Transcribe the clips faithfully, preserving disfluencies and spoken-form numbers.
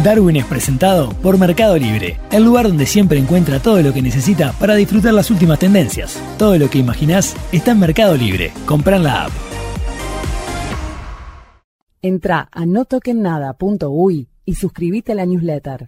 Darwin es presentado por Mercado Libre, el lugar donde siempre encuentra todo lo que necesita para disfrutar las últimas tendencias. Todo lo que imaginás está en Mercado Libre. Comprá en la app. Entrá a no toquen nada punto uy y suscríbete a la newsletter.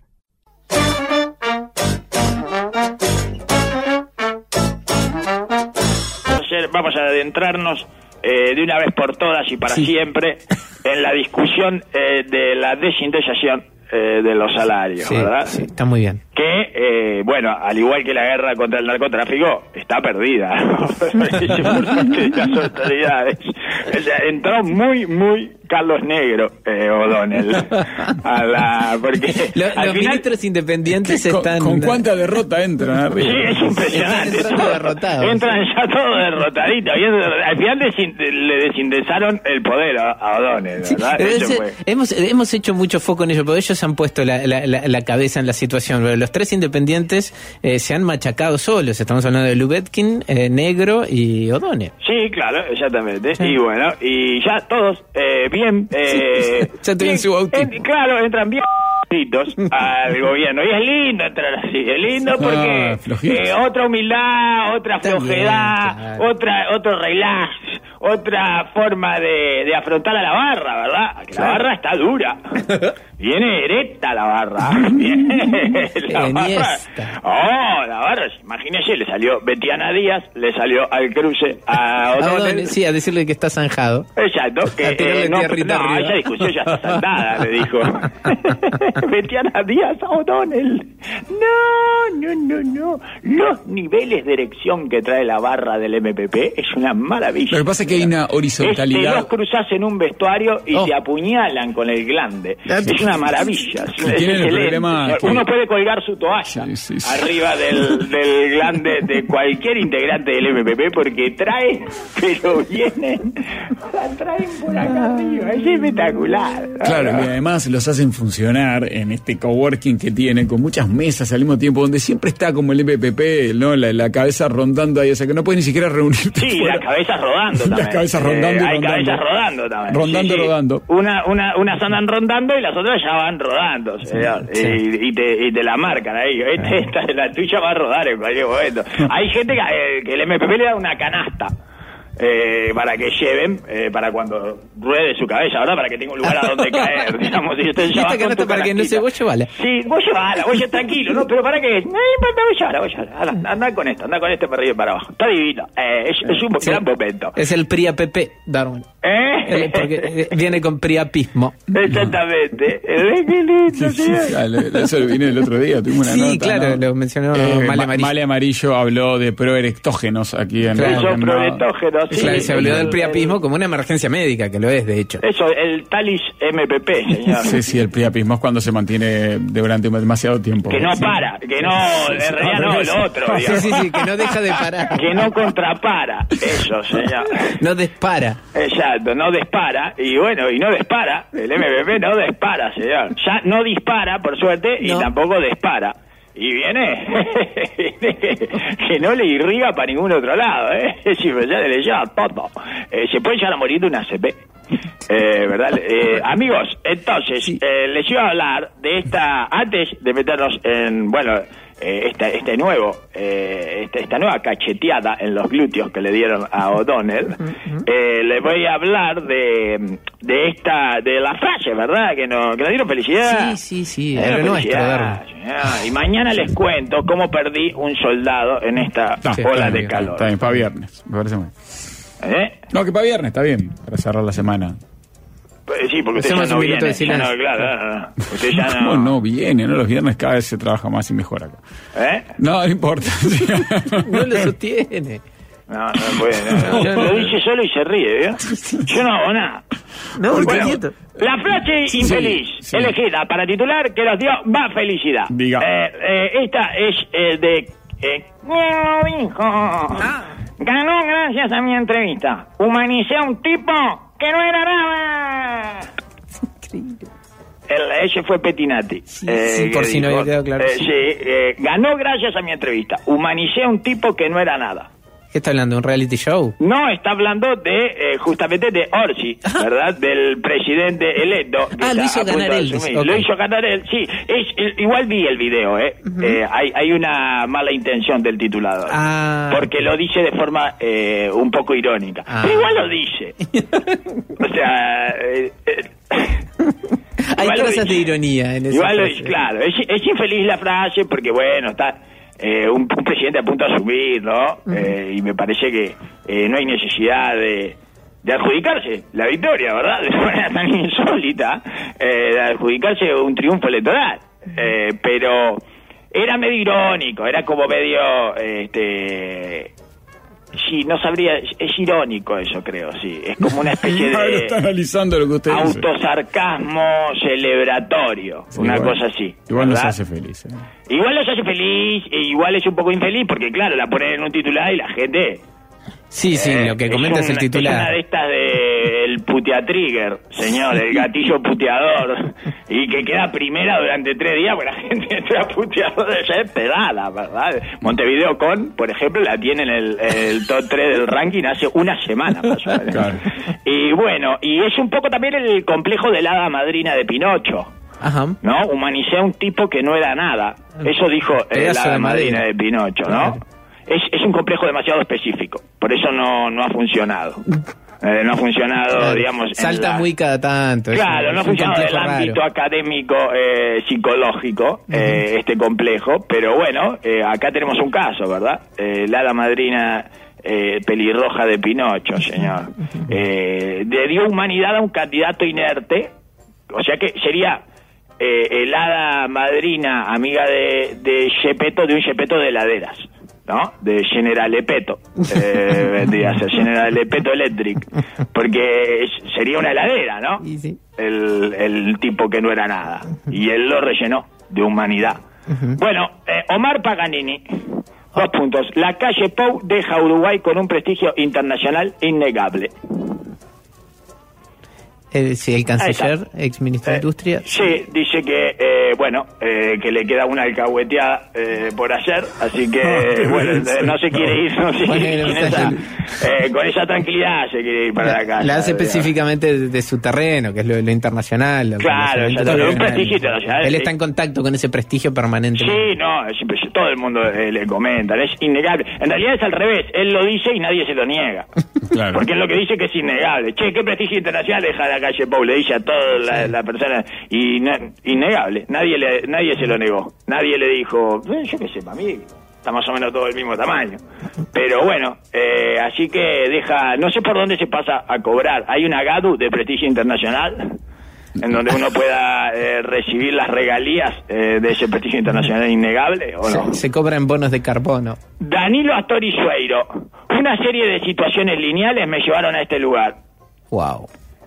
Vamos a adentrarnos eh, de una vez por todas y para sí. siempre en la discusión eh, de la desindexación eh, de los salarios, sí, ¿verdad? Sí, está muy bien. Que, eh, bueno, al igual que la guerra contra el narcotráfico, está perdida por parte de las autoridades. O sea, entró muy, muy Carlos Negro, eh, O'Donnell, a la... porque Lo, al los final, ministros independientes con, están... ¿Con cuánta derrota entran arriba? Sí, es impresionante. Están entrando derrotados. Entran ya todos derrotaditos. Y al final desin, le desindesaron el poder a, a O'Donnell, sí, ¿verdad? ese, fue. hemos, hemos hecho mucho foco en ello, pero ellos han puesto la, la, la, la cabeza en la situación. Los tres independientes eh, se han machacado solos. Estamos hablando de Lubetkin, eh, Negro y O'Donnell. Sí, claro, exactamente. Sí. Y bueno, y ya todos eh, bien... Eh, ya tienen su bautismo. En, claro, entran bien al gobierno. Y es lindo entrar así. Es lindo porque ah, eh, otra humildad, otra Está flojedad, bien, claro. otra otro relax, otra forma de, de afrontar a la barra, ¿verdad? Que la barra está dura. Viene erecta la barra. Viene la barra. Oh, la barra. Imagínese, le salió Betiana Díaz, le salió al cruce a O'Donnell. Sí, a decirle que está zanjado. Exacto. Que, eh, no, no, esa discusión ya está saldada, le dijo. Betiana Díaz a O'Donnell. No, no, no, no. Los niveles de erección que trae la barra del M P P es una maravilla. Lo que pasa es que hay una horizontalidad. Este, los cruzás en un vestuario y oh. te apuñalan con el glande. Es una maravilla. Es excelente. Uno puede colgar su toalla sí, sí, sí. arriba del, del glande de cualquier integrante del M P P porque trae, pero vienen, la traen por acá arriba. Es espectacular. Claro, y además los hacen funcionar en este coworking que tienen con muchas mesas al mismo tiempo, donde siempre está como el M P P, ¿no? La, la cabeza rondando ahí, o sea que no puede ni siquiera reunirte. Sí, fuera. Las cabezas rodando también. Las cabezas rondando eh, y hay rondando. cabezas rodando también. Rondando, sí, sí. rodando. Una, una, unas andan rondando y las otras ya van rodando, señor. Sí, sí. Y, y, te, y te la marcan ahí. Esta, esta, la tuya va a rodar en cualquier momento. Hay gente que, eh, que el M P P le da una canasta. Eh, para que lleven, eh, para cuando ruede su cabeza, ¿verdad? Para que tenga un lugar a donde caer, digamos. Y usted ya va con tu para que no se vos llevala. Sí, vos llevala, vos llevala, tranquilo, ¿no? Pero para qué, no importa, vos llevala, vos llevala. Anda, anda con esto, anda con este para arriba y para abajo. Está divino, eh, es, es un sí. gran momento. Es el priapepe, Darwin. ¿Eh? El, porque viene con priapismo. Exactamente. Es que lindo, sí. Eso vino el otro día, tuvimos una sí, nota. Sí, claro, ¿no? lo mencionó eh, Male Amarillo. Male Amarillo habló de proerectógenos aquí en... Claro. Eso, proerectógenos, sí. Claro, se habló del priapismo como una emergencia médica, que lo es, de hecho. Eso, el Talis M P P, señor. Sí, sí, el priapismo es cuando se mantiene durante demasiado tiempo. Que no sí. para, que no, en sí, realidad no, lo otro, digamos. Sí, sí, sí, que no deja de parar. Que no contrapara, eso, señor. No dispara. Exacto, no dispara, y bueno, y no dispara, el M P P no dispara, señor. Ya no dispara, por suerte, no. Y tampoco dispara. Y viene que no le irriga para ningún otro lado, ¿eh? Si ya le lleva todo. Eh, se puede llegar a morir de una A C P. Eh, ¿verdad? Eh, amigos, entonces, sí. eh, les iba a hablar de esta, antes de meternos en, bueno, eh, esta, este nuevo, eh, esta, esta nueva cacheteada en los glúteos que le dieron a O'Donnell, uh-huh. eh, les voy a hablar de, de esta, de la frase, ¿verdad? Que, no, que nos dieron felicidad. Sí, sí, sí, era nuestro, y mañana les cuento cómo perdí un soldado en esta sí, ola de bien, calor. Está bien, para viernes, me parece muy bien. ¿Eh? No, que para viernes, está bien, para cerrar la semana. Pues sí, porque usted ya no viene. Ya no, claro, no, no. Usted ya no... ¿Cómo no viene? ¿No? Los viernes cada vez se trabaja más y mejor acá. ¿Eh? No, no importa. No lo sostiene. No, no puede. No, no. Lo dice solo y se ríe, ¿vio? Yo no hago nada. No, bueno, la frase infeliz sí, sí. elegida para titular que nos dio más felicidad. Diga. Eh, eh, esta es eh, de... Eh, dijo... Ah. Ganó gracias a mi entrevista. Humanicé a un tipo que no era nada. Increíble. El, ese fue Pettinati. Sí, eh, sí por si dijo, no había quedado claro. Eh, sí, eh, ganó gracias a mi entrevista. Humanicé a un tipo que no era nada. ¿Qué está hablando? ¿Un reality show? No, está hablando de eh, justamente de Orsi, ¿verdad? Del presidente electo. Ah, lo hizo ganar él. Okay. Lo hizo ganar él, sí. Es, es, igual vi el video, ¿eh? Uh-huh. eh hay, hay una mala intención del titulador. Ah. Porque lo dice de forma eh, un poco irónica. Ah. Pero igual lo dice. O sea... Eh, eh, hay cosas de ironía en eso. Igual lo dice, claro. Es, es infeliz la frase porque, bueno, está... Eh, un, un presidente a punto de asumir, ¿no? Uh-huh. Eh, y me parece que eh, no hay necesidad de, de adjudicarse la victoria, ¿verdad? De manera tan insólita, eh, de adjudicarse un triunfo electoral. Eh, pero era medio irónico, era como medio... este Sí, no sabría, es irónico eso, creo, sí. Es como una especie no, de... está analizando lo que usted autosarcasmo celebratorio, sí, una igual, cosa así. Igual ¿verdad? Nos hace feliz. ¿eh? Igual los hace feliz, e igual es un poco infeliz, porque claro, la ponen en un titular y la gente... Sí, sí, eh, lo que comenta es, un, es el titular. Es una de estas del de puteatrigger, señor, el gatillo puteador, y que queda primera durante tres días, porque la gente entra puteador ya es pedada, ¿verdad? Montevideo Con, por ejemplo, la tiene en el, el top tres del ranking hace una semana, más o menos. Claro. Y bueno, y es un poco también el complejo de la hada madrina de Pinocho. Ajá. ¿No? Humanicé a un tipo que no era nada. Eso dijo eh, la hada madrina de Pinocho, ¿no? Es, es un complejo demasiado específico, por eso no, no ha funcionado. Eh, no ha funcionado, claro, digamos... Salta la... muy cada tanto. Claro, un, no ha funcionado en el raro. ámbito académico, eh, psicológico, uh-huh. eh, este complejo, pero bueno, eh, acá tenemos un caso, ¿verdad? Eh, la hada madrina eh, pelirroja de Pinocho, señor. Eh, le dio humanidad a un candidato inerte, o sea que sería... Eh, el hada madrina, amiga de, de Gepetto, de un Gepetto de heladeras, ¿no? De General Epeto, eh, vendría a ser General Epeto Electric, porque sería una heladera, ¿no? Sí. El, el tipo que no era nada, y él lo rellenó de humanidad. Uh-huh. Bueno, eh, Omar Paganini, dos puntos. La calle Pou deja a Uruguay con un prestigio internacional innegable. Eh, sí, el canciller, ex ministro de eh, Industria. Sí, dice que, eh, bueno, eh, que le queda una alcahueteada eh, por hacer, así que, bueno, eh, no se quiere ir, no se quiere ir con, esa, eh, con esa tranquilidad se quiere ir para la, la casa. La hace específicamente de, de su terreno, que es lo, lo internacional. Lo claro, ya todo, un prestigio internacional. Él está en contacto con ese prestigio permanente. Sí, no, es, todo el mundo eh, le comenta, es innegable. En realidad es al revés, él lo dice y nadie se lo niega. Claro. Porque es lo que dice que es innegable. Che, ¿qué prestigio internacional deja la calle Pou? Le dice a toda la, sí. la persona, y no, innegable, nadie le, nadie se lo negó, nadie le dijo, eh, yo qué sé, para mí está más o menos todo el mismo tamaño, pero bueno, eh, así que deja, no sé por dónde se pasa a cobrar, hay una GADU de prestigio internacional, en donde uno pueda eh, recibir las regalías eh, de ese prestigio internacional innegable, ¿o no? Se, se cobra en bonos de carbono. Danilo Astori Sueiro, una serie de situaciones lineales me llevaron a este lugar. Wow.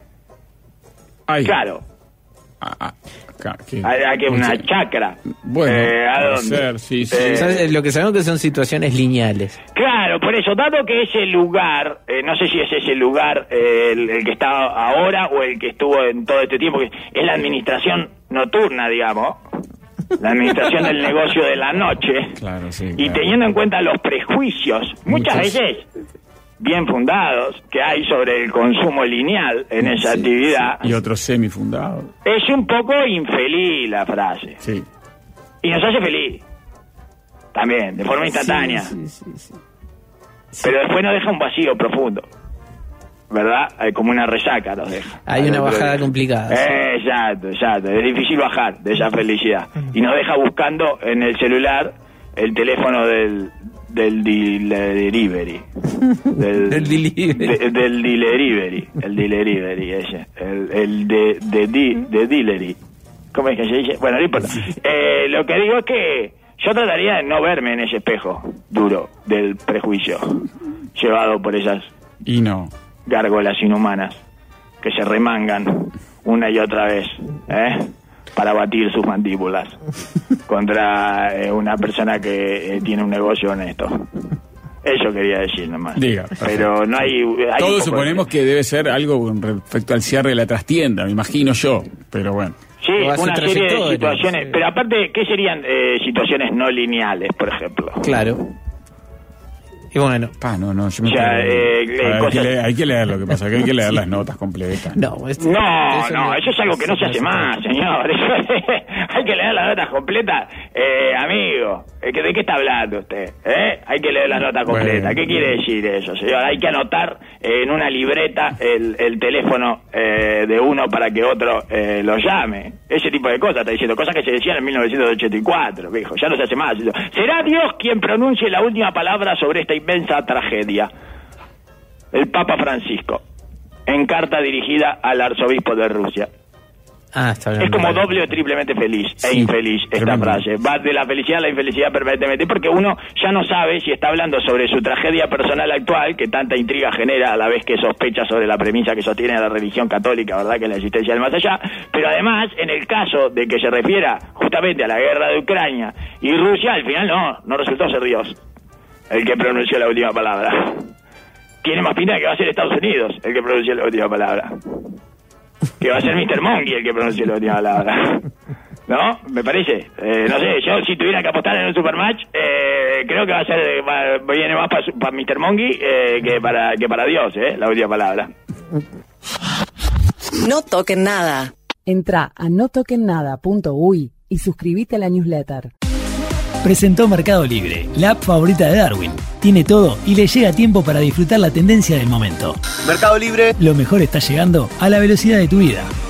Ay. Claro. Ah, ah, ¿qué? Hay que una chacra. Bueno, eh, ¿a dónde? Ser, sí, sí. Eh, ¿Sabes? Lo que sabemos que son situaciones lineales. Claro, por eso, dado que ese lugar, eh, no sé si es ese lugar eh, el, el que está ahora o el que estuvo en todo este tiempo, que es la administración nocturna, digamos, la administración del negocio de la noche, claro, sí, y claro. teniendo en cuenta los prejuicios, muchas Muchos. veces bien fundados que hay sobre el consumo lineal en esa sí, actividad, sí. Y otros semifundados. Es un poco infeliz la frase. Sí. Y nos hace feliz. También, de forma instantánea. Sí, sí, sí, sí. Pero después nos deja un vacío profundo. ¿Verdad? Hay como una resaca nos deja. Hay una bajada complicada. Eh, exacto, exacto. Es difícil bajar de esa felicidad. Y nos deja buscando en el celular el teléfono del... del delivery del, del delivery de, del delivery el delivery ese el, el de de, de de delivery ¿cómo es que se dice? Bueno, no importa. Eh, lo que digo es que yo trataría de no verme en ese espejo duro del prejuicio llevado por esas y no gárgolas inhumanas que se remangan una y otra vez, ¿eh? Para batir sus mandíbulas contra eh, una persona que eh, tiene un negocio honesto. Eso quería decir nomás. Diga, pero no hay... hay Todos suponemos de... que debe ser algo con respecto al cierre de la trastienda, me imagino yo, pero bueno. Sí, una serie de situaciones, sí. Pero aparte, ¿qué serían eh, situaciones no lineales, por ejemplo? Claro. Y bueno. Pa, no, no, yo me Ya, eh, Ah, hay, cosas- que leer, hay que leer lo que pasa, que hay que leer las notas completas. No, este- No, eso no, eso es algo que no se hace más, señor. Hay que leer las notas completas. Eh, amigo, ¿de qué, de qué está hablando usted? ¿Eh? Hay que leer las notas completas. Bueno. ¿Qué quiere decir eso, señor? Hay que anotar eh, en una libreta el, el teléfono eh, de uno para que otro eh, lo llame. Ese tipo de cosas está diciendo, cosas que se decían en mil novecientos ochenta y cuatro, viejo. Ya no se hace más. ¿Será Dios quien pronuncie la última palabra sobre esta inmensa tragedia? El Papa Francisco, en carta dirigida al arzobispo de Rusia. Ah, está Es hablando como de- doble o triplemente feliz e Sí, infeliz esta tremendo. frase. Va de la felicidad a la infelicidad permanentemente, porque uno ya no sabe si está hablando sobre su tragedia personal actual, que tanta intriga genera a la vez que sospecha sobre la premisa que sostiene la religión católica, ¿verdad?, que es la existencia del más allá. Pero además, en el caso de que se refiera justamente a la guerra de Ucrania y Rusia, al final no, no resultó ser Dios el que pronunció la última palabra. Tiene más pinta de que va a ser Estados Unidos el que pronuncie la última palabra. Que va a ser mister Monkey el que pronuncie la última palabra. ¿No? Me parece. Eh, no sé, yo si tuviera que apostar en un Supermatch, eh, creo que va a ser, va, viene más para pa mister Monkey eh, que, para, que para Dios, ¿eh? La última palabra. No toquen nada. Entra a no toquen nada punto uy y suscríbete a la newsletter. Presentó Mercado Libre, la app favorita de Darwin. Tiene todo y le llega a tiempo para disfrutar la tendencia del momento. Mercado Libre. Lo mejor está llegando a la velocidad de tu vida.